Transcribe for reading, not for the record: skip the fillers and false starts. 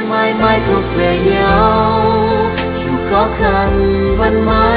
mãi mãi thuộc về nhau, dù khó khăn vẫn mãi